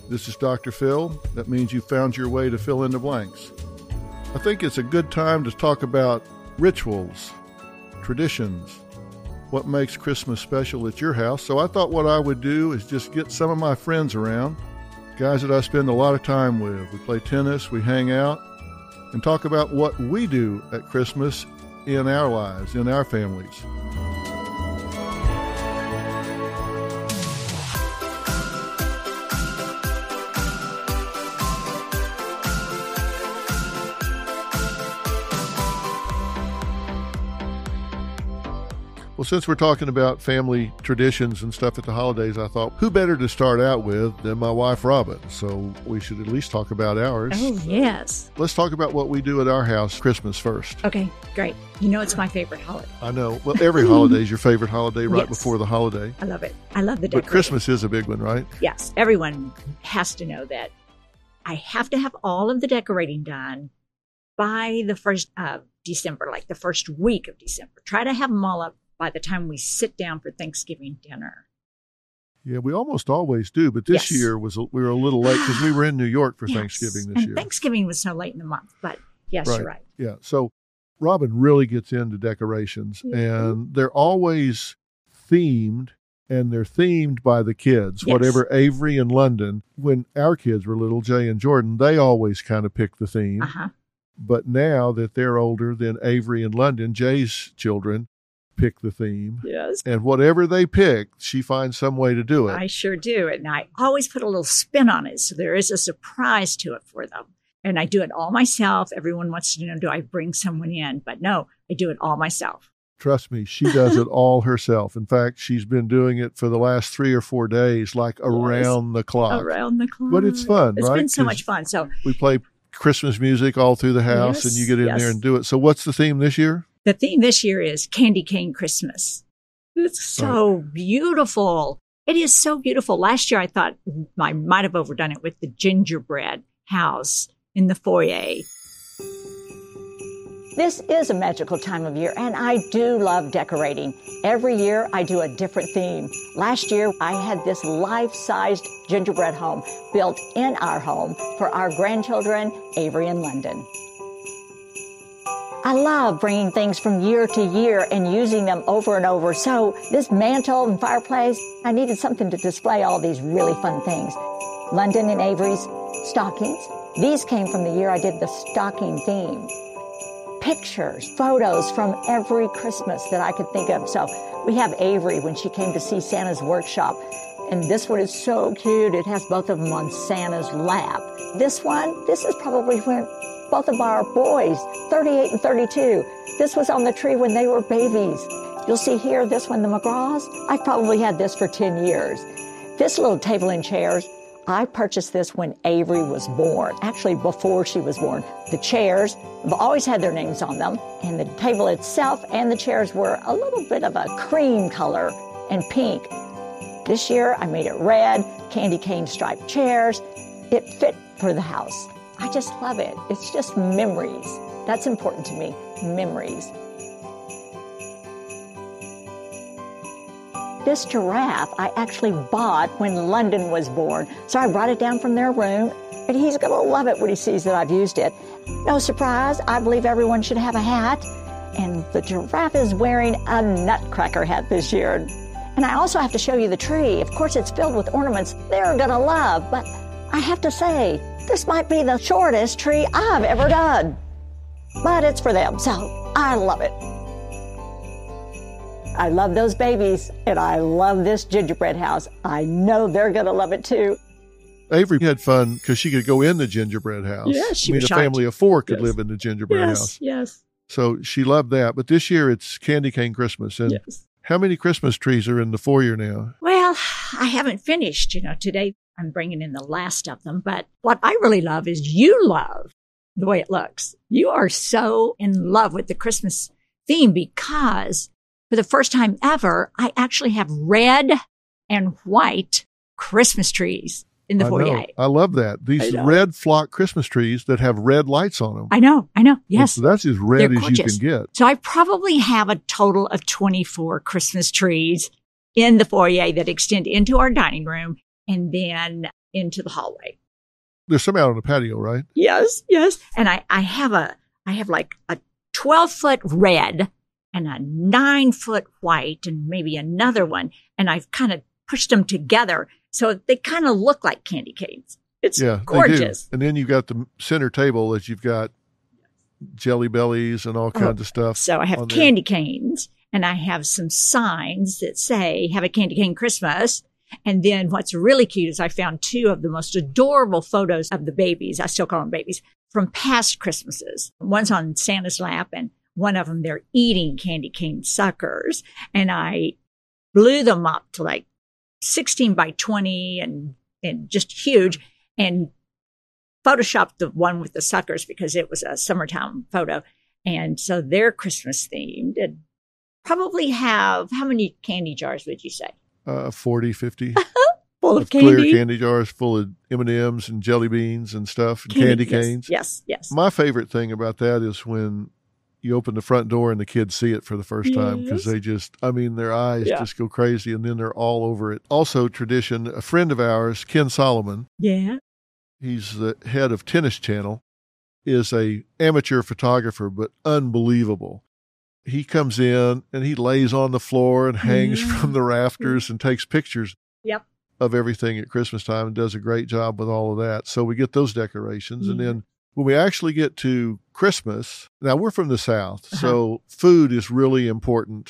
This is Dr. Phil. That means you found your way to fill in the blanks. I think it's a good time to talk about rituals, traditions, what makes Christmas special at your house. So I thought what I would do is just get some of my friends around, guys that I spend a lot of time with. We play tennis, we hang out, and talk about what we do at Christmas in our lives, in our families. Well, since we're talking about family traditions and stuff at the holidays, I thought, who better to start out with than my wife, Robin? So we should at least talk about ours. Oh, yes. Let's talk about what we do at our house Christmas first. Okay, great. You know it's my favorite holiday. I know. Well, every holiday is your favorite holiday right Yes. before the holiday. I love it. I love the decorating. But Christmas is a big one, right? Yes, everyone has to know that I have to have all of the decorating done by the 1st of December, like the first week of December. Try to have them all up by the time we sit down for Thanksgiving dinner. Yeah, we almost always do, but this Yes. year we were a little late because we were in New York for Yes. Thanksgiving this and year. Thanksgiving was so late in the month, but yes, you're right. Yeah, so Robin really gets into decorations, and they're always themed, and they're themed by the kids. Yes. Whatever Avery and London, when our kids were little, Jay and Jordan, they always kind of picked the theme. Uh-huh. But now that they're older than Avery and London, Jay's children pick the theme. Yes. And whatever they pick, she finds some way to do it. I sure do. And I always put a little spin on it. So there is a surprise to it for them. And I do it all myself. Everyone wants to know, do I bring someone in? But no, I do it all myself. Trust me, she does it all herself. In fact, she's been doing it for the last 3 or 4 days, like around the clock. Around the clock. But it's fun, It's right? been so 'Cause much fun. So we play Christmas music all through the house, and you get in there and do it. So what's the theme this year? the theme this year is Candy Cane Christmas. It's so beautiful. It is so beautiful. Last year, I thought I might have overdone it with the gingerbread house in the foyer. This is a magical time of year, and I do love decorating. Every year, I do a different theme. Last year, I had this life-sized gingerbread home built in our home for our grandchildren, Avery and London. I love bringing things from year to year and using them over and over. So this mantle and fireplace, I needed something to display all these really fun things. London and Avery's stockings. These came from the year I did the stocking theme. Pictures, photos from every Christmas that I could think of. So we have Avery when she came to see Santa's workshop. And this one is so cute. It has both of them on Santa's lap. This is probably when both of our boys, 38 and 32. This was on the tree when they were babies. You'll see here, this one, the McGraws. I've probably had this for 10 years. This little table and chairs, I purchased this when Avery was born, actually before she was born. The chairs have always had their names on them, and the table itself and the chairs were a little bit of a cream color and pink. This year, I made it red, candy cane striped chairs. It fit for the house. I just love it. It's just memories. That's important to me, memories. This giraffe I actually bought when London was born. So I brought it down from their room, and he's going to love it when he sees that I've used it. No surprise, I believe everyone should have a hat. And the giraffe is wearing a nutcracker hat this year. And I also have to show you the tree. Of course, it's filled with ornaments they're going to love, but I have to say, this might be the shortest tree I've ever done. But it's for them, so I love it. I love those babies, and I love this gingerbread house. I know they're going to love it too. Avery had fun because she could go in the gingerbread house. Yes, she was a shocked. family of 4 could live in the gingerbread house. Yes. So she loved that. But this year it's Candy Cane Christmas. And how many Christmas trees are in the foyer now? Well, I haven't finished. Today I'm bringing in the last of them. But what I really love is you love the way it looks. You are so in love with the Christmas theme because for the first time ever, I actually have red and white Christmas trees in the foyer. I love that. These red flock Christmas trees that have red lights on them. I know. Yes. So that's as red They're as gorgeous. you can get. So I probably have a total of 24 Christmas trees in the foyer that extend into our dining room. And then into the hallway. There's some out on the patio, right? Yes, yes. And I have like a 12-foot red and a 9-foot white and maybe another one. And I've kind of pushed them together so they kind of look like candy canes. It's gorgeous. They do. And then you've got the center table that you've got Jelly Bellies and all kinds of stuff. So I have candy canes and I have some signs that say, have a candy cane Christmas. And then what's really cute is I found 2 of the most adorable photos of the babies. I still call them babies from past Christmases. One's on Santa's lap and one of them, they're eating candy cane suckers. And I blew them up to like 16 by 20 and just huge and photoshopped the one with the suckers because it was a summertime photo. And so they're Christmas themed and probably have, how many candy jars would you say? 40, 50. Full of candy. Clear candy jars full of M&Ms and jelly beans and stuff and candy canes. Yes. My favorite thing about that is when you open the front door and the kids see it for the first time because they just, their eyes just go crazy and then they're all over it. Also tradition, a friend of ours, Ken Solomon. Yeah. He's the head of Tennis Channel, is a amateur photographer, but unbelievable. He comes in and he lays on the floor and hangs from the rafters and takes pictures of everything at Christmas time and does a great job with all of that. So we get those decorations. And then when we actually get to Christmas, now we're from the South, so food is really important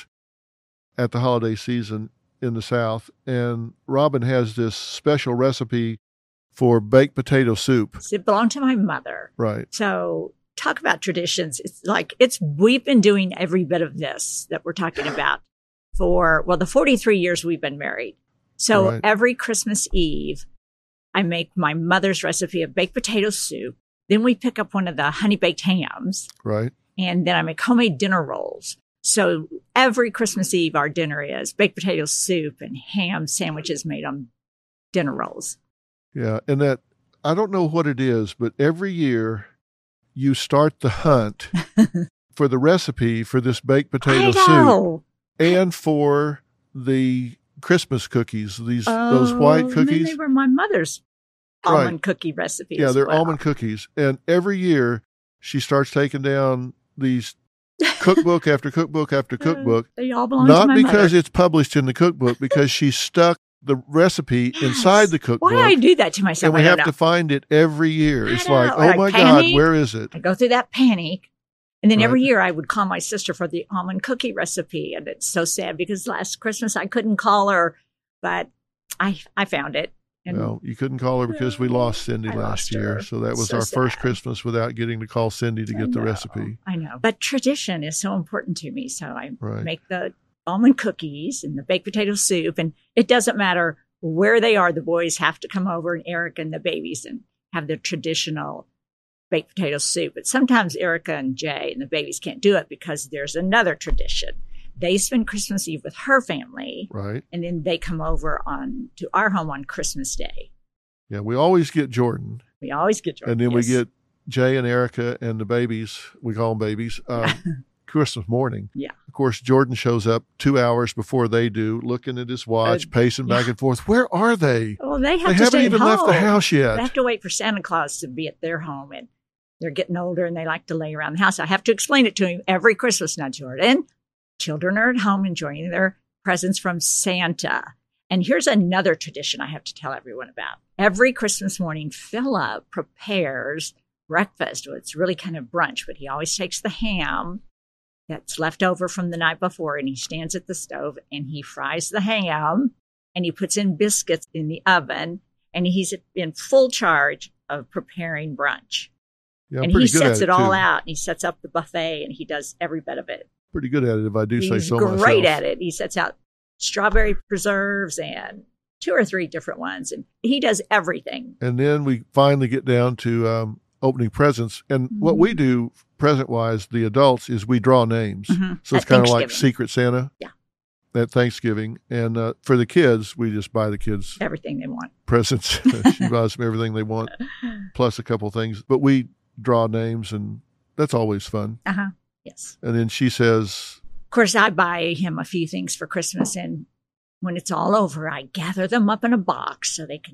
at the holiday season in the South. And Robin has this special recipe for baked potato soup. It belonged to my mother. Right. So talk about traditions. It's like, we've been doing every bit of this that we're talking about for, the 43 years we've been married. So every Christmas Eve, I make my mother's recipe of baked potato soup. Then we pick up one of the honey baked hams. Right. And then I make homemade dinner rolls. So every Christmas Eve, our dinner is baked potato soup and ham sandwiches made on dinner rolls. Yeah. And that, I don't know what it is, but every year you start the hunt for the recipe for this baked potato soup and for the Christmas cookies, those white cookies. They were my mother's almond cookie recipe. Yeah, they're almond cookies. And every year she starts taking down these cookbook after cookbook after cookbook. They all belong to my mother. Not because it's published in the cookbook, because she stuck the recipe inside the cookbook. Why do I do that to myself? And we have to find it every year. It's like, oh my God, where is it? I go through that panic. And then every year I would call my sister for the almond cookie recipe. And it's so sad because last Christmas I couldn't call her, but I found it. And well, you couldn't call her because we lost Cindy last year. So that was our first Christmas without getting to call Cindy to get the recipe. I know. But tradition is so important to me. So I make the almond cookies and the baked potato soup. And it doesn't matter where they are. The boys have to come over, and Erica and the babies, and have the traditional baked potato soup. But sometimes Erica and Jay and the babies can't do it because there's another tradition. They spend Christmas Eve with her family. Right. And then they come over to our home on Christmas Day. Yeah, we always get Jordan. And then we get Jay and Erica and the babies. We call them babies. Christmas morning. Yeah. Of course, Jordan shows up 2 hours before they do, looking at his watch, pacing back and forth. Where are they? Well, they haven't even left the house yet. They have to wait for Santa Claus to be at their home, and they're getting older and they like to lay around the house. I have to explain it to him every Christmas now, Jordan. Children are at home enjoying their presents from Santa. And here's another tradition I have to tell everyone about. Every Christmas morning, Philip prepares breakfast. Well, it's really kind of brunch, but he always takes the ham that's left over from the night before, and he stands at the stove and he fries the ham and he puts in biscuits in the oven, and he's in full charge of preparing brunch. Yeah, and he sets it all out, and he sets up the buffet, and he does every bit of it. Pretty good at it, if I do say so myself. He's great at it. He sets out strawberry preserves and 2 or 3 different ones, and he does everything. And then we finally get down to opening presents. And what we do present-wise, the adults, is we draw names. So it's kind of like Secret Santa. Yeah. At Thanksgiving. And for the kids, we just buy the kids everything they want. Presents. She buys them everything they want, plus a couple things. But we draw names, and that's always fun. Yes. And then she says, of course, I buy him a few things for Christmas, and when it's all over, I gather them up in a box so they can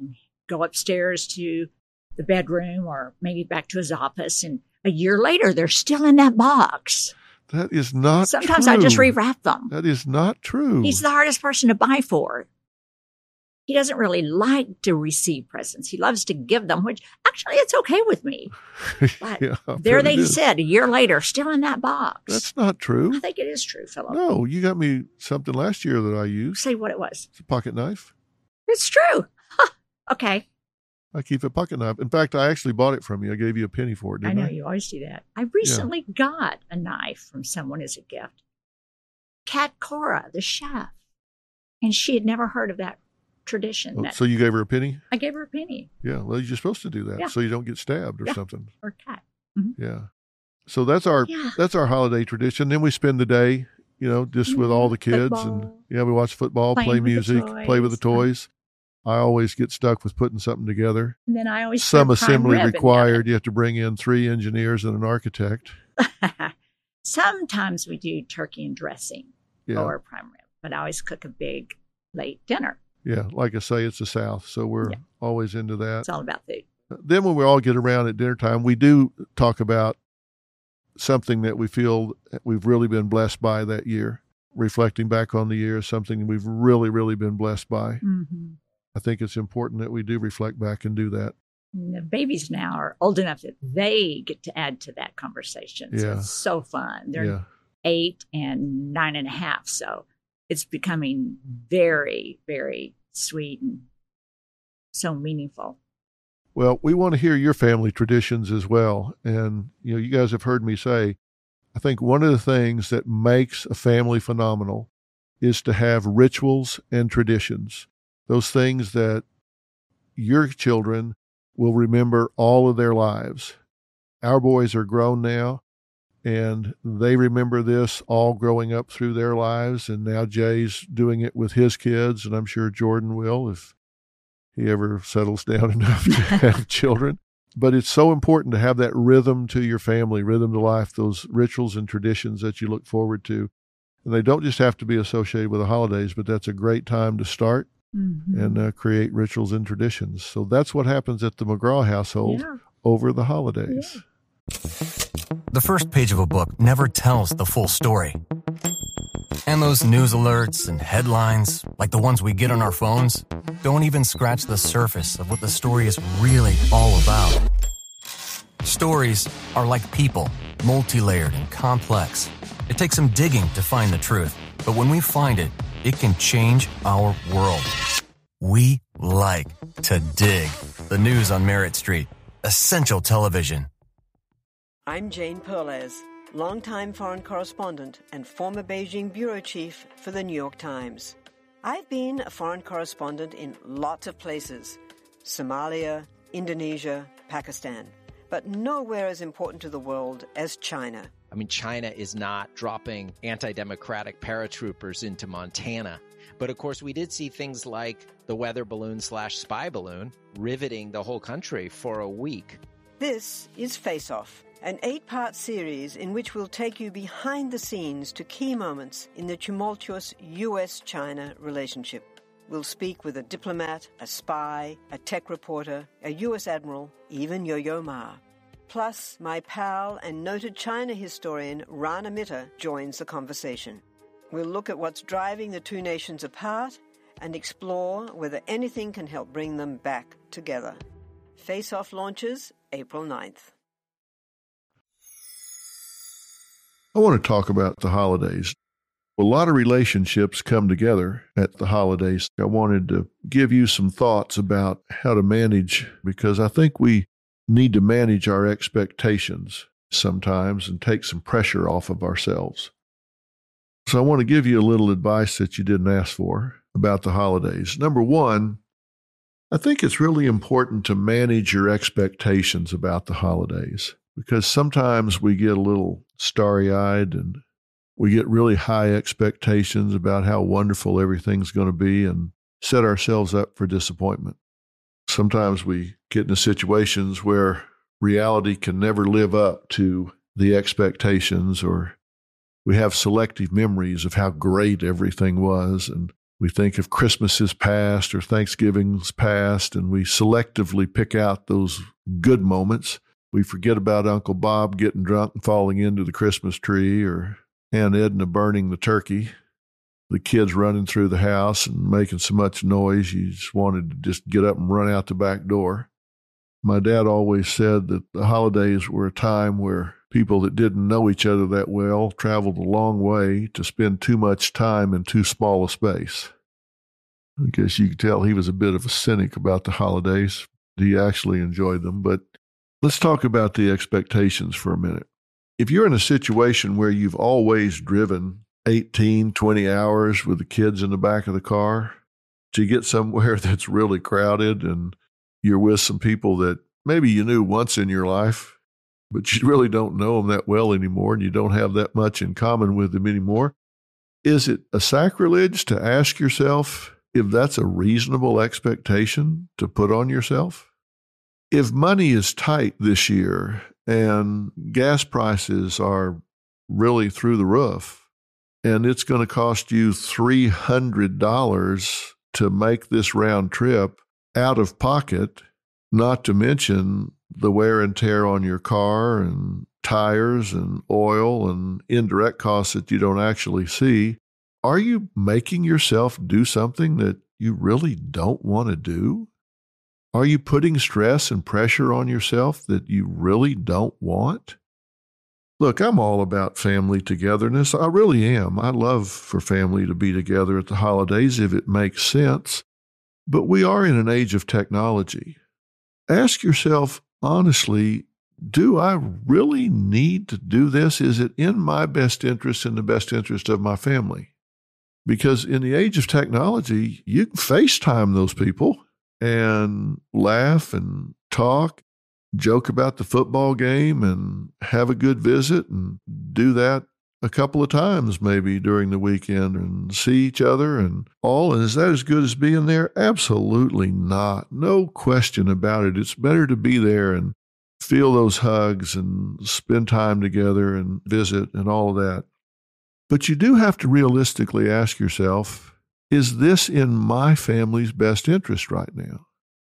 go upstairs to the bedroom or maybe back to his office. And a year later, they're still in that box. That is not Sometimes true. I just rewrap them. That is not true. He's the hardest person to buy for. He doesn't really like to receive presents. He loves to give them, which actually it's okay with me. But Yeah, there but they it is. said, a year later, still in that box. That's not true. I think it is true, Philip. No, you got me something last year that I used. Say what it was. It's a pocket knife. It's true. Huh. Okay. I keep a pocket knife. In fact, I actually bought it from you. I gave you a penny for it, I didn't I? know you always do that. I recently got a knife from someone as a gift. Kat Cora, the chef. And she had never heard of that tradition. Oh, so you gave her a penny? I gave her a penny. Yeah. Well, you're supposed to do that Yeah. so you don't get stabbed or Yeah. something. Or Kat. Yeah. So that's our Yeah. holiday tradition. Then we spend the day, just with all the kids, Football. and we watch football, Playing play with the music, play with the toys. toys. I always get stuck with putting something together. And then I always Some put prime assembly rib in required. You have to bring in 3 engineers and an architect. there. Sometimes we do turkey and dressing Yeah. or prime rib, but I always cook a big late dinner. Yeah. Like I say, it's the South. So we're Yeah. always into that. It's all about food. Then when we all get around at dinner time, we do talk about something that we feel we've really been blessed by that year. Reflecting back on the year is something we've really, really been blessed by. Mm-hmm. I think it's important that we do reflect back and do that. And the babies now are old enough that they get to add to that conversation. So Yeah. it's so fun. They're Yeah. 8 and 9.5. So it's becoming very, very sweet and so meaningful. Well, we want to hear your family traditions as well. And, you guys have heard me say, I think one of the things that makes a family phenomenal is to have rituals and traditions. Those things that your children will remember all of their lives. Our boys are grown now, and they remember this all growing up through their lives. And now Jay's doing it with his kids, and I'm sure Jordan will if he ever settles down enough to have children. But it's so important to have that rhythm to your family, rhythm to life, those rituals and traditions that you look forward to. And they don't just have to be associated with the holidays, but that's a great time to start and create rituals and traditions. So that's what happens at the McGraw household Yeah. over the holidays. The first page of a book never tells the full story. And those news alerts and headlines, like the ones we get on our phones, don't even scratch the surface of what the story is really all about. Stories are like people, multi-layered and complex. It takes some digging to find the truth, but when we find it, it can change our world. We like to dig. The news on Merritt Street. Essential television. I'm Jane Perlez, longtime foreign correspondent and former Beijing bureau chief for the New York Times. I've been a foreign correspondent in lots of places: Somalia, Indonesia, Pakistan, but nowhere as important to the world as China. I mean, China is not dropping anti-democratic paratroopers into Montana. But of course, we did see things like the weather balloon / spy balloon riveting the whole country for a week. This is Face Off, an 8-part series in which we'll take you behind the scenes to key moments in the tumultuous U.S.-China relationship. We'll speak with a diplomat, a spy, a tech reporter, a U.S. admiral, even Yo-Yo Ma. Plus, my pal and noted China historian Rana Mitter joins the conversation. We'll look at what's driving the two nations apart and explore whether anything can help bring them back together. Face Off launches April 9th. I want to talk about the holidays. A lot of relationships come together at the holidays. I wanted to give you some thoughts about how to manage, because I think we need to manage our expectations sometimes and take some pressure off of ourselves. So I want to give you a little advice that you didn't ask for about the holidays. Number one, I think it's really important to manage your expectations about the holidays, because sometimes we get a little starry-eyed and we get really high expectations about how wonderful everything's going to be and set ourselves up for disappointment. Sometimes we get into situations where reality can never live up to the expectations, or we have selective memories of how great everything was, and We think of Christmases past or Thanksgiving's past, and we selectively pick out those good moments. We forget about Uncle Bob getting drunk and falling into the Christmas tree, or Aunt Edna burning the turkey, the kids running through the house and making so much noise you just wanted to just get up and run out the back door. My dad always said that the holidays were a time where people that didn't know each other that well traveled a long way to spend too much time in too small a space. I guess you could tell he was a bit of a cynic about the holidays. He actually enjoyed them. But let's talk about the expectations for a minute. If you're in a situation where you've always driven 18, 20 hours with the kids in the back of the car to get somewhere that's really crowded, and you're with some people that maybe you knew once in your life, but you really don't know them that well anymore, and you don't have that much in common with them anymore, is it a sacrilege to ask yourself if that's a reasonable expectation to put on yourself? If money is tight this year and gas prices are really through the roof, and it's going to cost you $300 to make this round trip out of pocket, not to mention the wear and tear on your car and tires and oil and indirect costs that you don't actually see, are you making yourself do something that you really don't want to do? Are you putting stress and pressure on yourself that you really don't want? Look, I'm all about family togetherness. I really am. I love for family to be together at the holidays if it makes sense. But we are in an age of technology. Ask yourself honestly, do I really need to do this? Is it in my best interest and the best interest of my family? Because in the age of technology, you can FaceTime those people and laugh and talk, joke about the football game and have a good visit, and do that a couple of times maybe during the weekend and see each other and all. And is that as good as being there? Absolutely not. No question about it. It's better to be there and feel those hugs and spend time together and visit and all of that. But you do have to realistically ask yourself, is this in my family's best interest right now?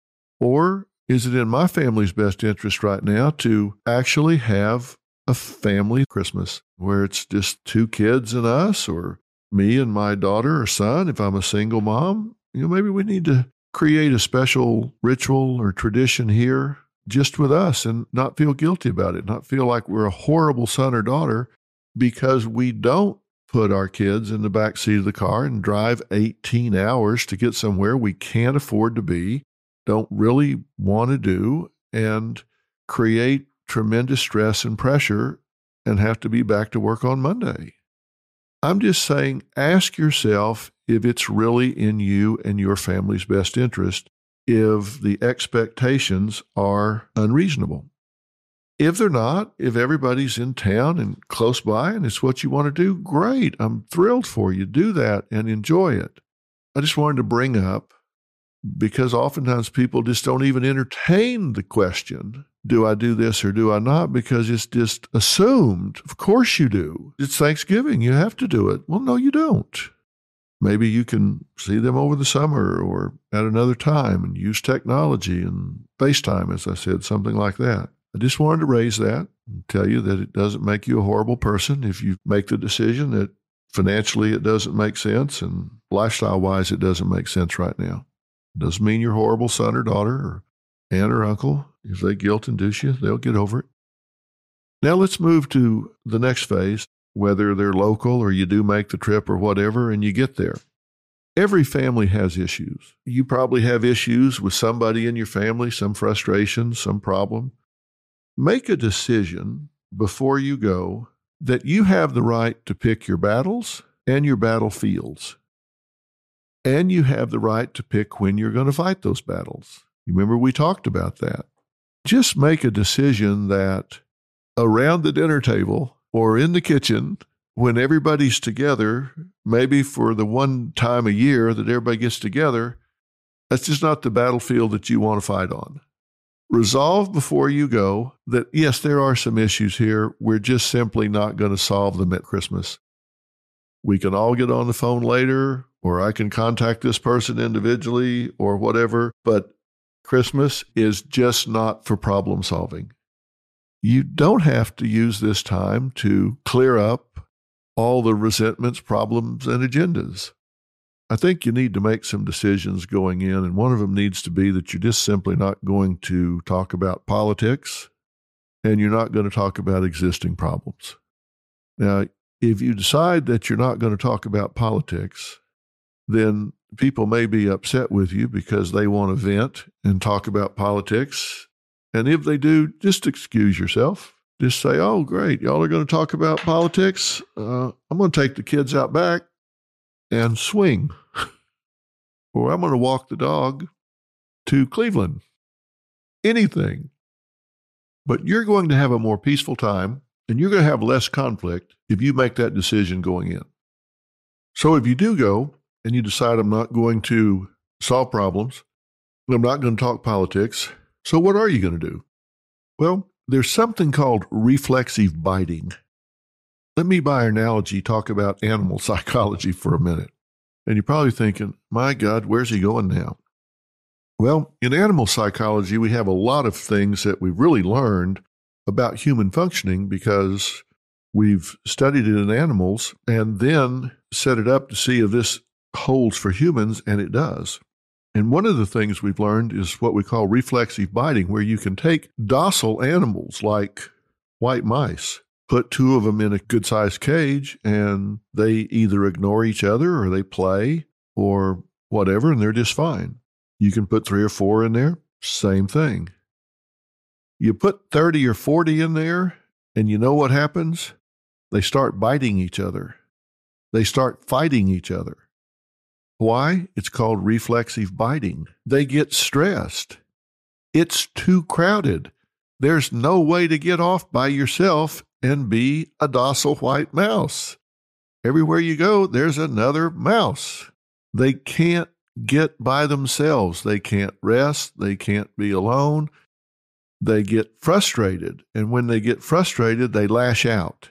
Or is it in my family's best interest right now to actually have a family Christmas where it's just two kids and us, or me and my daughter or son if I'm a single mom? Maybe we need to create a special ritual or tradition here just with us and not feel guilty about it, not feel like we're a horrible son or daughter because we don't put our kids in the back seat of the car and drive 18 hours to get somewhere we can't afford to be, don't really want to do, and create tremendous stress and pressure and have to be back to work on Monday. I'm just saying, ask yourself if it's really in you and your family's best interest, if the expectations are unreasonable. If they're not, if everybody's in town and close by and it's what you want to do, great. I'm thrilled for you. Do that and enjoy it. I just wanted to bring up, because oftentimes people just don't even entertain the question, do I do this or do I not? Because it's just assumed. Of course you do. It's Thanksgiving. You have to do it. Well, no, you don't. Maybe you can see them over the summer or at another time and use technology and FaceTime, as I said, something like that. I just wanted to raise that and tell you that it doesn't make you a horrible person if you make the decision that financially it doesn't make sense and lifestyle-wise it doesn't make sense right now. It doesn't mean you're a horrible son or daughter or aunt or uncle. If they guilt-induce you, they'll get over it. Now let's move to the next phase, whether they're local or you do make the trip or whatever, and you get there. Every family has issues. You probably have issues with somebody in your family, some frustration, some problem. Make a decision before you go that you have the right to pick your battles and your battlefields. And you have the right to pick when you're going to fight those battles. You remember we talked about that. Just make a decision that around the dinner table or in the kitchen, when everybody's together, maybe for the one time a year that everybody gets together, that's just not the battlefield that you want to fight on. Resolve before you go that, yes, there are some issues here. We're just simply not going to solve them at Christmas. We can all get on the phone later, or I can contact this person individually or whatever, but Christmas is just not for problem solving. You don't have to use this time to clear up all the resentments, problems, and agendas. I think you need to make some decisions going in, and one of them needs to be that you're just simply not going to talk about politics, and you're not going to talk about existing problems. Now, if you decide that you're not going to talk about politics, then people may be upset with you because they want to vent and talk about politics. And if they do, just excuse yourself. Just say, oh, great, y'all are going to talk about politics? I'm going to take the kids out back and swing. Or I'm going to walk the dog to Cleveland. Anything. But you're going to have a more peaceful time, and you're going to have less conflict if you make that decision going in. So if you do go and you decide I'm not going to solve problems, I'm not going to talk politics, so what are you going to do? Well, there's something called reflexive biting. Let me, by analogy, talk about animal psychology for a minute. And you're probably thinking, my God, where's he going now? Well, in animal psychology, we have a lot of things that we've really learned about human functioning because we've studied it in animals and then set it up to see if this holds for humans, and it does. And one of the things we've learned is what we call reflexive biting, where you can take docile animals like white mice, put two of them in a good-sized cage, and they either ignore each other or they play or whatever, and they're just fine. You can put 3 or 4 in there, same thing. You put 30 or 40 in there, and you know what happens? They start biting each other. They start fighting each other. Why? It's called reflexive biting. They get stressed. It's too crowded. There's no way to get off by yourself and be a docile white mouse. Everywhere you go, there's another mouse. They can't get by themselves. They can't rest. They can't be alone. They get frustrated. And when they get frustrated, they lash out.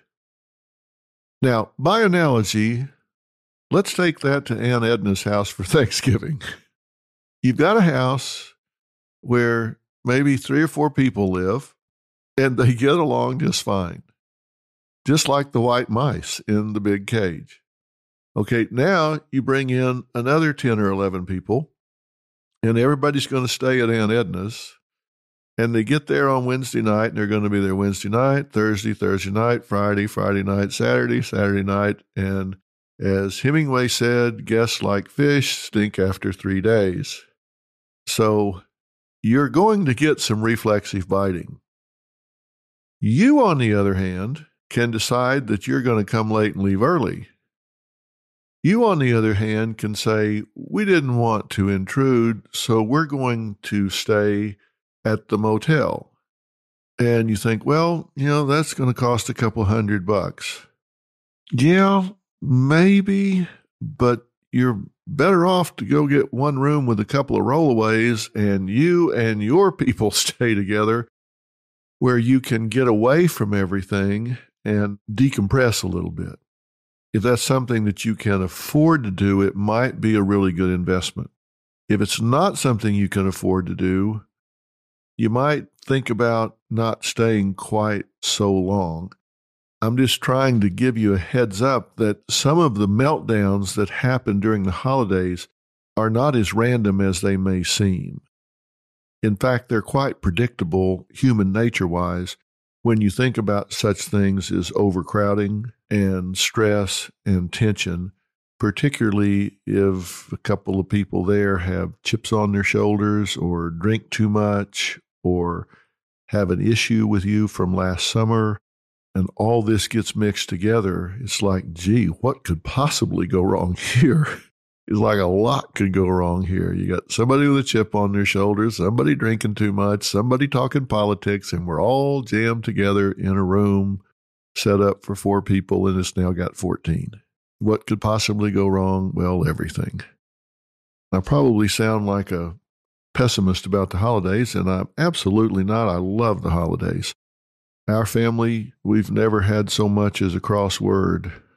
Now, by analogy, let's take that to Aunt Edna's house for Thanksgiving. You've got a house where maybe 3 or 4 people live, and they get along just fine, just like the white mice in the big cage. Okay, now you bring in another 10 or 11 people, and everybody's going to stay at Aunt Edna's, and they get there on Wednesday night, and they're going to be there Wednesday night, Thursday night, Friday night, Saturday night, and as Hemingway said, guests like fish stink after 3 days. So you're going to get some reflexive biting. You, on the other hand, can decide that you're going to come late and leave early. You, on the other hand, can say, we didn't want to intrude, so we're going to stay at the motel. And you think, well, that's going to cost a couple $100. Yeah, maybe, but you're better off to go get one room with a couple of rollaways and you and your people stay together where you can get away from everything and decompress a little bit. If that's something that you can afford to do, it might be a really good investment. If it's not something you can afford to do, you might think about not staying quite so long. I'm just trying to give you a heads up that some of the meltdowns that happen during the holidays are not as random as they may seem. In fact, they're quite predictable human nature-wise when you think about such things as overcrowding and stress and tension, particularly if a couple of people there have chips on their shoulders or drink too much or have an issue with you from last summer. And all this gets mixed together. It's like, gee, what could possibly go wrong here? It's like a lot could go wrong here. You got somebody with a chip on their shoulder, somebody drinking too much, somebody talking politics, and we're all jammed together in a room set up for 4 people, and it's now got 14. What could possibly go wrong? Well, everything. I probably sound like a pessimist about the holidays, and I'm absolutely not. I love the holidays. Our family, we've never had so much as a crossword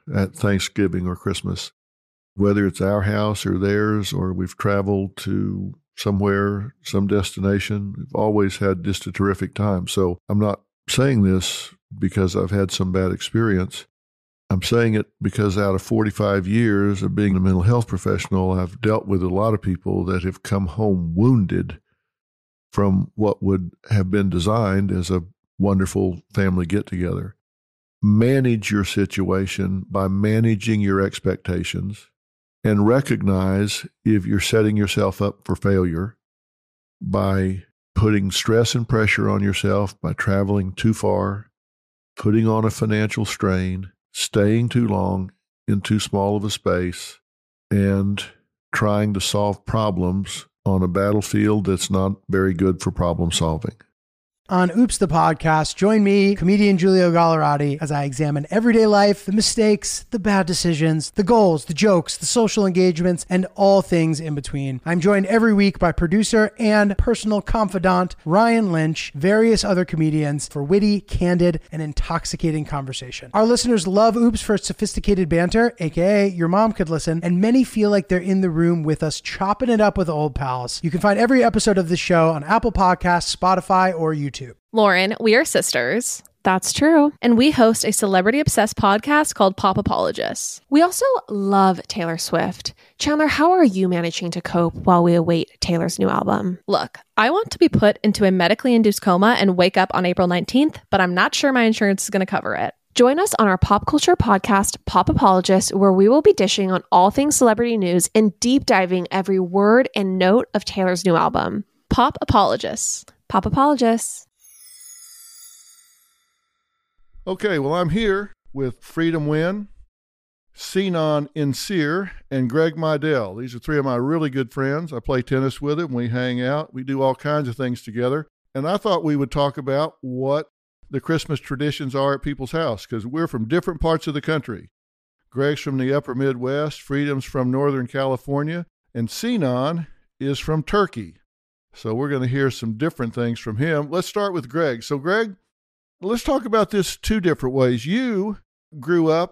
at Thanksgiving or Christmas, whether it's our house or theirs, or we've traveled to somewhere, some destination. We've always had just a terrific time. So I'm not saying this because I've had some bad experience. I'm saying it because out of 45 years of being a mental health professional, I've dealt with a lot of people that have come home wounded from what would have been designed as a wonderful family get-together. Manage your situation by managing your expectations and recognize if you're setting yourself up for failure by putting stress and pressure on yourself by traveling too far, putting on a financial strain, staying too long in too small of a space, and trying to solve problems on a battlefield that's not very good for problem solving. On Oops, the podcast, join me, comedian Giulio Gallerati, as I examine everyday life, the mistakes, the bad decisions, the goals, the jokes, the social engagements, and all things in between. I'm joined every week by producer and personal confidant Ryan Lynch, various other comedians for witty, candid, and intoxicating conversation. Our listeners love Oops for its sophisticated banter, aka your mom could listen, and many feel like they're in the room with us chopping it up with old pals. You can find every episode of this show on Apple Podcasts, Spotify, or YouTube. Lauren, we are sisters. That's true. And we host a celebrity-obsessed podcast called Pop Apologists. We also love Taylor Swift. Chandler, how are you managing to cope while we await Taylor's new album? Look, I want to be put into a medically induced coma and wake up on April 19th, but I'm not sure my insurance is going to cover it. Join us on our pop culture podcast, Pop Apologists, where we will be dishing on all things celebrity news and deep diving every word and note of Taylor's new album. Pop Apologists. Pop Apologists. Okay, well, I'm here with Freedom Wynn, Sinan Insir, and Greg Midell. These are three of my really good friends. I play tennis with them. We hang out. We do all kinds of things together. And I thought we would talk about what the Christmas traditions are at people's house, because we're from different parts of the country. Greg's from the upper Midwest, Freedom's from Northern California, and Sinan is from Turkey. So we're going to hear some different things from him. Let's start with Greg. So, Greg, let's talk about this two different ways. You grew up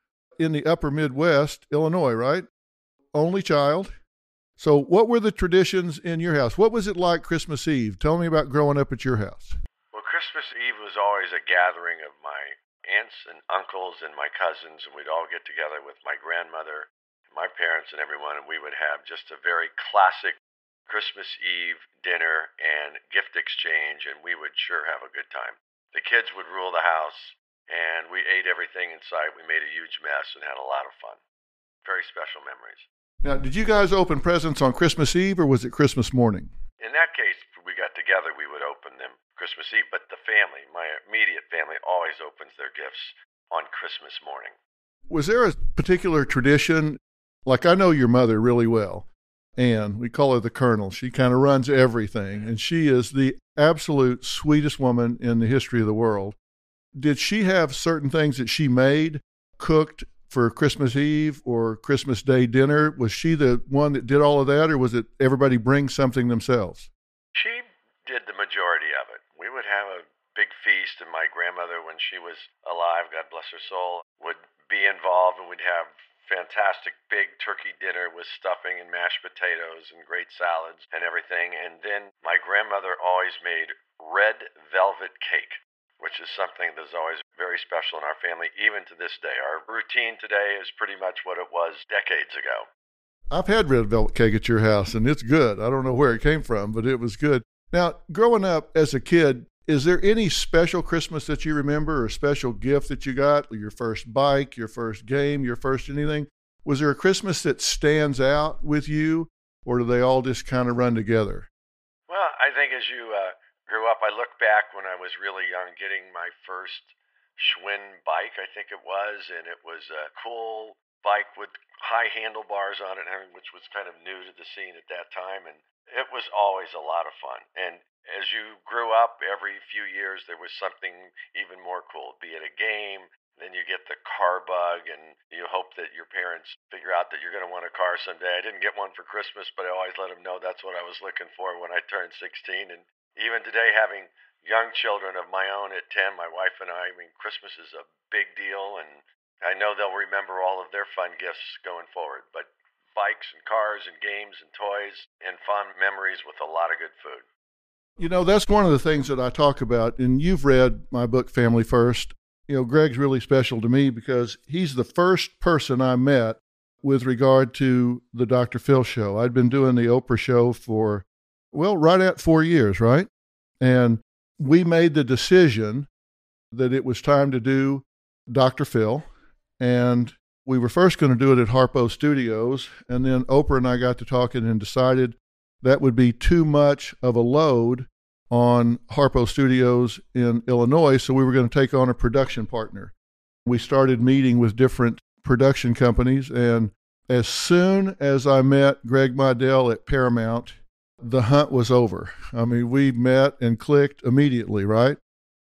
in the upper Midwest, Illinois, right? Only child. So what were the traditions in your house? What was it like Christmas Eve? Tell me about growing up at your house. Well, Christmas Eve was always a gathering of my aunts and uncles and my cousins, and we'd all get together with my grandmother, my parents, and everyone, and we would have just a very classic Christmas Eve dinner and gift exchange, and we would sure have a good time. The kids would rule the house, and we ate everything in sight. We made a huge mess and had a lot of fun. Very special memories. Now, did you guys open presents on Christmas Eve, or was it Christmas morning? In that case, if we got together, we would open them Christmas Eve, but the family, my immediate family, always opens their gifts on Christmas morning. Was there a particular tradition? Like, I know your mother really well, and we call her the Colonel. She kind of runs everything, and she is the absolute sweetest woman in the history of the world. Did she have certain things that she made, cooked for Christmas Eve or Christmas Day dinner? Was she the one that did all of that, or was it everybody bring something themselves? She did the majority of it. We would have a big feast, and my grandmother, when she was alive, God bless her soul, would be involved, and we'd have fantastic big turkey dinner with stuffing and mashed potatoes and great salads and everything. And then my grandmother always made red velvet cake, which is something that's always very special in our family, even to this day. Our routine today is pretty much what it was decades ago. I've had red velvet cake at your house, and it's good. I don't know where it came from, but it was good. Now, growing up as a kid, is there any special Christmas that you remember or special gift that you got? Your first bike, your first game, your first anything? Was there a Christmas that stands out with you, or do they all just kind of run together? Well, I think as you grew up, I look back when I was really young, getting my first Schwinn bike, I think it was, and it was a cool bike with high handlebars on it, which was kind of new to the scene at that time, and it was always a lot of fun. And as you grew up, every few years there was something even more cool, be it a game, then you get the car bug, and you hope that your parents figure out that you're going to want a car someday. I didn't get one for Christmas, but I always let them know that's what I was looking for when I turned 16. And even today, having young children of my own at 10, my wife and I mean, Christmas is a big deal, and I know they'll remember all of their fun gifts going forward, but bikes and cars and games and toys and fond memories with a lot of good food. You know, that's one of the things that I talk about, and you've read my book, Family First. You know, Greg's really special to me because he's the first person I met with regard to the Dr. Phil show. I'd been doing the Oprah show for, well, right at 4 years, right? And we made the decision that it was time to do Dr. Phil, and we were first going to do it at Harpo Studios, and then Oprah and I got to talking and decided that would be too much of a load on Harpo Studios in Illinois, so we were going to take on a production partner. We started meeting with different production companies, and as soon as I met Greg Meidel at Paramount, the hunt was over. I mean, we met and clicked immediately, right?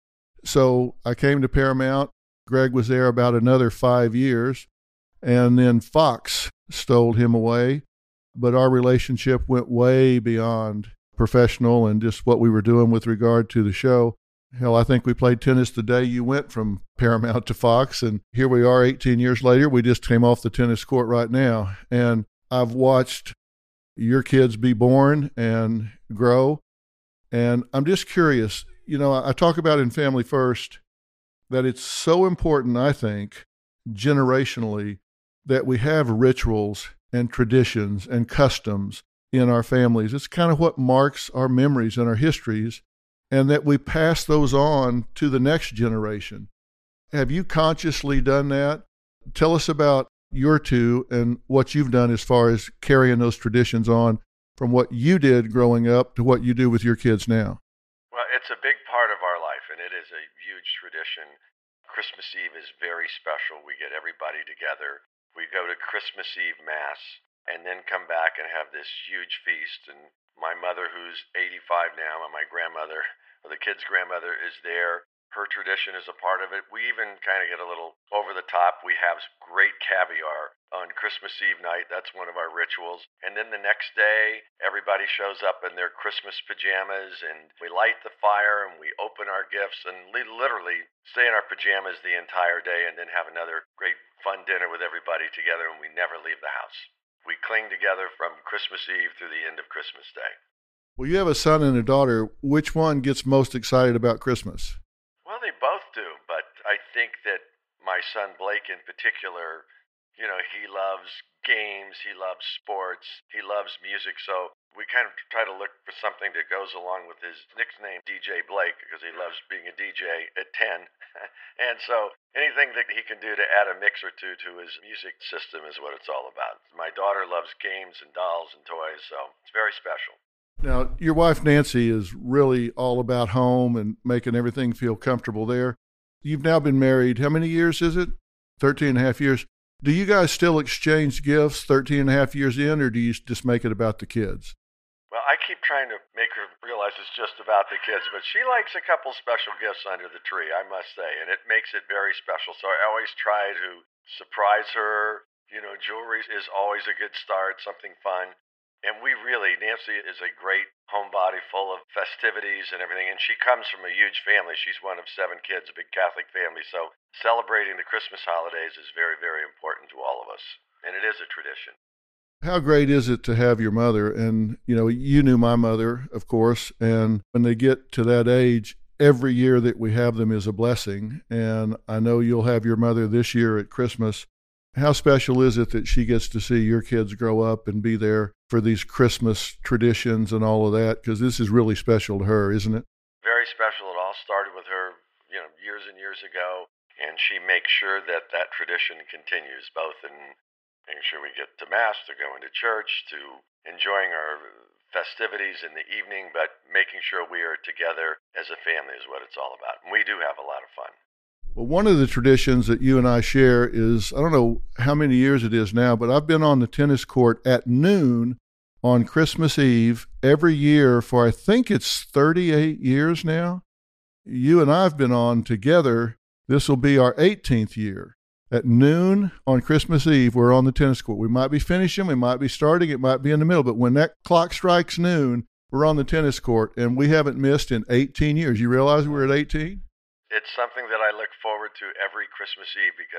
So I came to Paramount. Greg was there about another 5 years, and then Fox stole him away. But our relationship went way beyond professional and just what we were doing with regard to the show. Hell, I think we played tennis the day you went from Paramount to Fox, and here we are 18 years later. We just came off the tennis court right now, and I've watched your kids be born and grow, and I'm just curious. You know, I talk about in Family First that it's so important, I think, generationally, that we have rituals and traditions and customs in our families. It's kind of what marks our memories and our histories, and that we pass those on to the next generation. Have you consciously done that? Tell us about your two and what you've done as far as carrying those traditions on from what you did growing up to what you do with your kids now. Well, it's a big part of our life, and it is a huge tradition. Christmas Eve is very special. We get everybody together. We go to Christmas Eve Mass and then come back and have this huge feast. And my mother, who's 85 now, and my grandmother, or the kid's grandmother, is there. Her tradition is a part of it. We even kind of get a little over the top. We have great caviar on Christmas Eve night. That's one of our rituals. And then the next day, everybody shows up in their Christmas pajamas, and we light the fire, and we open our gifts, and literally stay in our pajamas the entire day, and then have another great fun dinner with everybody together, and we never leave the house. We cling together from Christmas Eve through the end of Christmas Day. Well, you have a son and a daughter. Which one gets most excited about Christmas? Well, they both do, but I think that my son Blake in particular, you know, he loves games, he loves sports, he loves music, so we kind of try to look for something that goes along with his nickname, DJ Blake, because he loves being a DJ at 10. And so anything that he can do to add a mix or two to his music system is what it's all about. My daughter loves games and dolls and toys, so it's very special. Now, your wife, Nancy, is really all about home and making everything feel comfortable there. You've now been married. How many years is it? 13 and a half years. Do you guys still exchange gifts 13 and a half years in, or do you just make it about the kids? Well, I keep trying to make her realize it's just about the kids, but she likes a couple special gifts under the tree, I must say, and it makes it very special. So I always try to surprise her. You know, jewelry is always a good start, something fun. And we really, Nancy is a great homebody full of festivities and everything, and she comes from a huge family. She's one of 7 kids, a big Catholic family, so celebrating the Christmas holidays is very, very important to all of us, and it is a tradition. How great is it to have your mother? And, you know, you knew my mother, of course, and when they get to that age, every year that we have them is a blessing, and I know you'll have your mother this year at Christmas. How special is it that she gets to see your kids grow up and be there for these Christmas traditions and all of that? Because this is really special to her, isn't it? Very special. It all started with her, you know, years and years ago, and she makes sure that that tradition continues, both in making sure we get to Mass, to going to church, to enjoying our festivities in the evening, but making sure we are together as a family is what it's all about. And we do have a lot of fun. Well, one of the traditions that you and I share is, I don't know how many years it is now, but I've been on the tennis court at noon on Christmas Eve every year for, I think it's 38 years now. You and I have been on together. This will be our 18th year. At noon on Christmas Eve, we're on the tennis court. We might be finishing, we might be starting, it might be in the middle, but when that clock strikes noon, we're on the tennis court, and we haven't missed in 18 years. You realize we're at 18? It's something that I look forward to every Christmas Eve because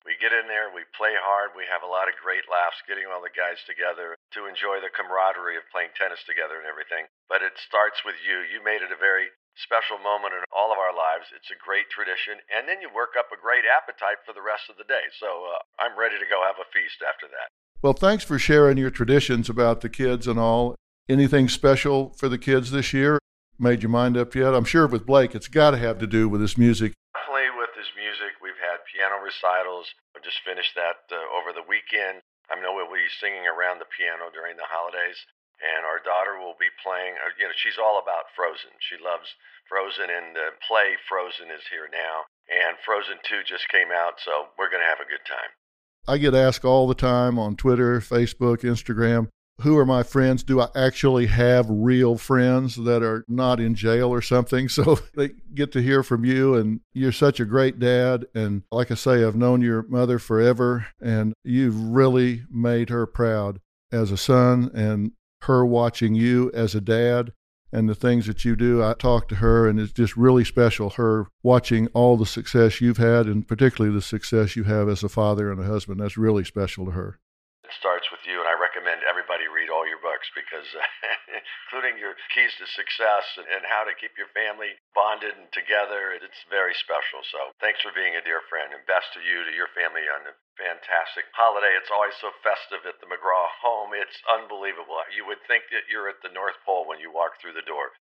We get in there, we play hard, we have a lot of great laughs getting all the guys together to enjoy the camaraderie of playing tennis together and everything. But it starts with you. You made it a very special moment in all of our lives. It's a great tradition. And then you work up a great appetite for the rest of the day. So I'm ready to go have a feast after that. Well, thanks for sharing your traditions about the kids and all. Anything special for the kids this year? Made your mind up yet? I'm sure with Blake, it's got to have to do with his music. Definitely with his music. We've had piano recitals. I just finished that over the weekend. I know we'll be singing around the piano during the holidays. And our daughter will be playing, she's all about Frozen. She loves Frozen, and the play Frozen is here now. And Frozen 2 just came out, so we're going to have a good time. I get asked all the time on Twitter, Facebook, Instagram, who are my friends? Do I actually have real friends that are not in jail or something? So they get to hear from you, and you're such a great dad. And like I say, I've known your mother forever, and you've really made her proud as a son, and her watching you as a dad and the things that you do. I talk to her, and it's just really special, her watching all the success you've had, and particularly the success you have as a father and a husband. That's really special to her. It starts with you, and I recommend everybody read all your books because including your keys to success and how to keep your family bonded and together, it's very special. So thanks for being a dear friend, and best to you, to your family on a fantastic holiday. It's always so festive at the McGraw home. It's unbelievable. You would think that you're at the North Pole when you walk through the door.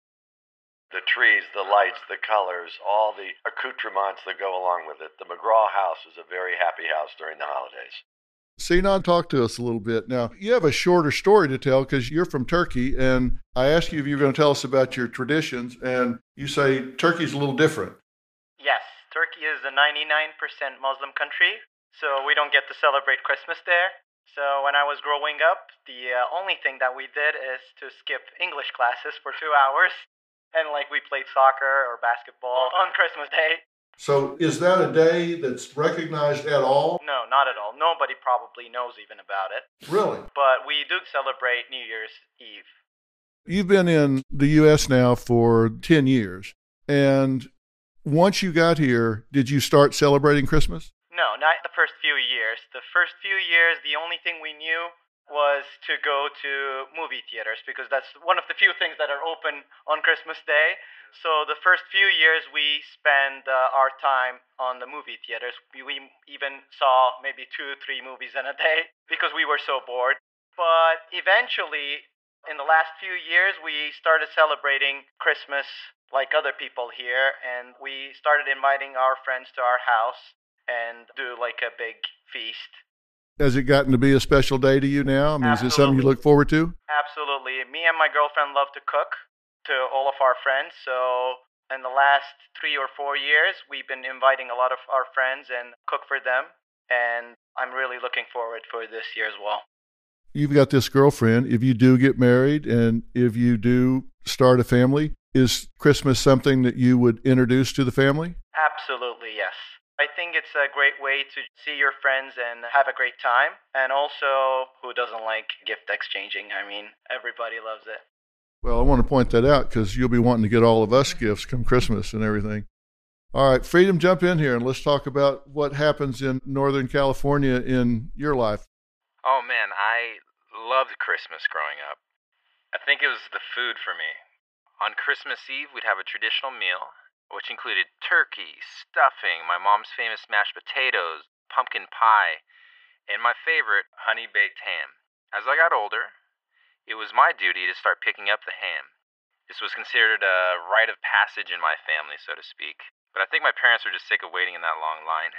The trees, the lights, the colors, all the accoutrements that go along with it. The McGraw house is a very happy house during the holidays. Sinan, talk to us a little bit. Now, you have a shorter story to tell because you're from Turkey, and I asked you if you were going to tell us about your traditions, and you say Turkey's a little different. Yes, Turkey is a 99% Muslim country, so we don't get to celebrate Christmas there. So when I was growing up, the only thing that we did is to skip English classes for 2 hours, and we played soccer or basketball on Christmas Day. So is that a day that's recognized at all? No, not at all. Nobody probably knows even about it. Really? But we do celebrate New Year's Eve. You've been in the U.S. now for 10 years. And once you got here, did you start celebrating Christmas? No, not the first few years. The first few years, the only thing we knew was to go to movie theaters because that's one of the few things that are open on Christmas Day. So the first few years we spent our time on the movie theaters. We even saw maybe 2-3 movies in a day because we were so bored. But eventually, in the last few years, we started celebrating Christmas like other people here, and we started inviting our friends to our house and do a big feast. Has it gotten to be a special day to you now? I mean, Absolutely. Is it something you look forward to? Absolutely. Me and my girlfriend love to cook to all of our friends. So in the last 3 or 4 years, we've been inviting a lot of our friends and cook for them. And I'm really looking forward for this year as well. You've got this girlfriend. If you do get married and if you do start a family, is Christmas something that you would introduce to the family? Absolutely, yes. I think it's a great way to see your friends and have a great time. And also, who doesn't like gift exchanging? I mean, everybody loves it. Well, I want to point that out because you'll be wanting to get all of us gifts come Christmas and everything. All right, Freedom, jump in here and let's talk about what happens in Northern California in your life. Oh, man, I loved Christmas growing up. I think it was the food for me. On Christmas Eve, we'd have a traditional meal, which included turkey, stuffing, my mom's famous mashed potatoes, pumpkin pie, and my favorite, honey-baked ham. As I got older, it was my duty to start picking up the ham. This was considered a rite of passage in my family, so to speak, but I think my parents were just sick of waiting in that long line.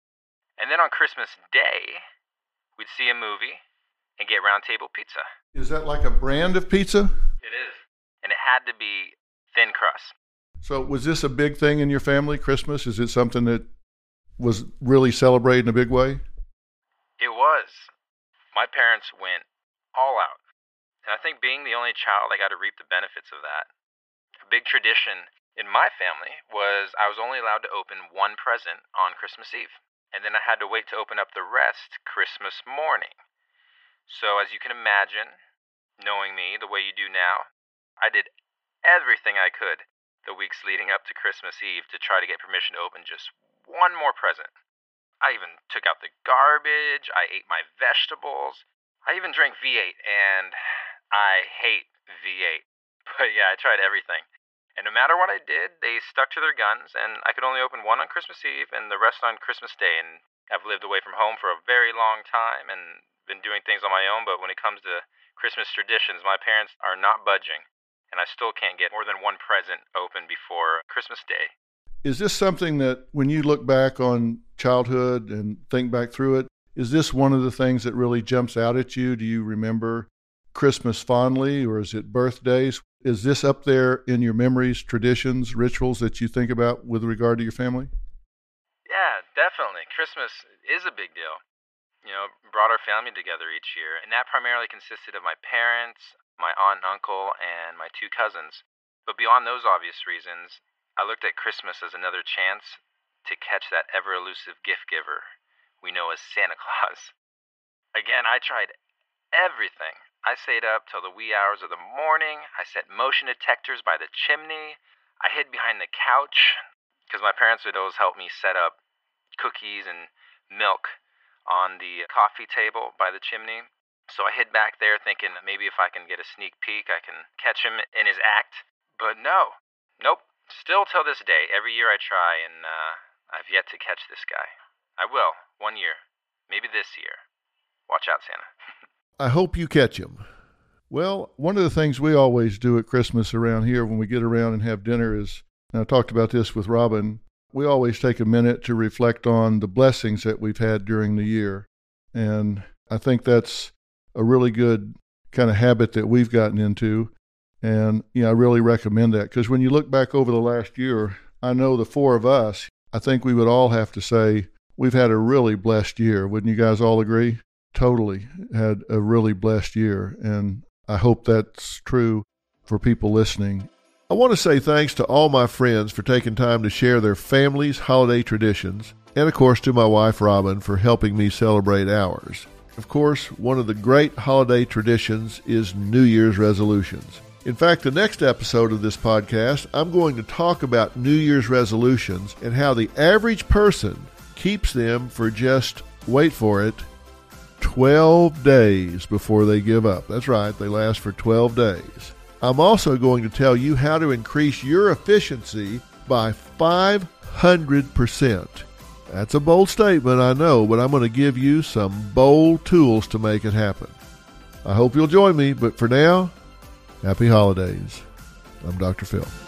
And then on Christmas Day, we'd see a movie and get round table pizza. Is that like a brand of pizza? It is. And it had to be thin crust. So was this a big thing in your family, Christmas? Is it something that was really celebrated in a big way? It was. My parents went all out. And I think being the only child, I got to reap the benefits of that. A big tradition in my family was I was only allowed to open one present on Christmas Eve. And then I had to wait to open up the rest Christmas morning. So as you can imagine, knowing me the way you do now, I did everything I could the weeks leading up to Christmas Eve to try to get permission to open just one more present. I even took out the garbage. I ate my vegetables. I even drank V8, and I hate V8. But yeah, I tried everything. And no matter what I did, they stuck to their guns, and I could only open one on Christmas Eve and the rest on Christmas Day. And I've lived away from home for a very long time and been doing things on my own, but when it comes to Christmas traditions, my parents are not budging, and I still can't get more than one present open before Christmas Day. Is this something that when you look back on childhood and think back through it, is this one of the things that really jumps out at you? Do you remember Christmas fondly, or is it birthdays? Is this up there in your memories, traditions, rituals that you think about with regard to your family? Yeah, definitely. Christmas is a big deal. Brought our family together each year, and that primarily consisted of my parents, my aunt and uncle, and my 2 cousins. But beyond those obvious reasons, I looked at Christmas as another chance to catch that ever-elusive gift giver we know as Santa Claus. Again, I tried everything. I stayed up till the wee hours of the morning. I set motion detectors by the chimney. I hid behind the couch because my parents would always help me set up cookies and milk on the coffee table by the chimney. So I hid back there thinking that maybe if I can get a sneak peek, I can catch him in his act. But nope. Still till this day, every year I try, and I've yet to catch this guy. I will, one year. Maybe this year. Watch out, Santa. I hope you catch him. Well, one of the things we always do at Christmas around here when we get around and have dinner is, and I talked about this with Robin, we always take a minute to reflect on the blessings that we've had during the year. And I think that's a really good kind of habit that we've gotten into. And, I really recommend that because when you look back over the last year, I know the 4 of us, I think we would all have to say we've had a really blessed year. Wouldn't you guys all agree? Totally had a really blessed year. And I hope that's true for people listening. I want to say thanks to all my friends for taking time to share their family's holiday traditions, and of course to my wife Robin for helping me celebrate ours. Of course, one of the great holiday traditions is New Year's resolutions. In fact, the next episode of this podcast, I'm going to talk about New Year's resolutions and how the average person keeps them for just, wait for it, 12 days before they give up. That's right, they last for 12 days. I'm also going to tell you how to increase your efficiency by 500%. That's a bold statement, I know, but I'm going to give you some bold tools to make it happen. I hope you'll join me, but for now, happy holidays. I'm Dr. Phil.